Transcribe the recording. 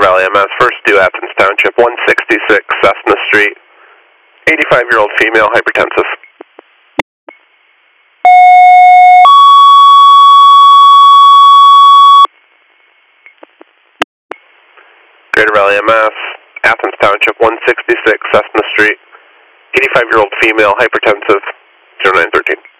Valley MS, first due Athens Township, 166 Cessna Street, 85-year-old female, hypertensive. Greater Valley MS, Athens Township, 166 Cessna Street, 85-year-old female, hypertensive, 0913.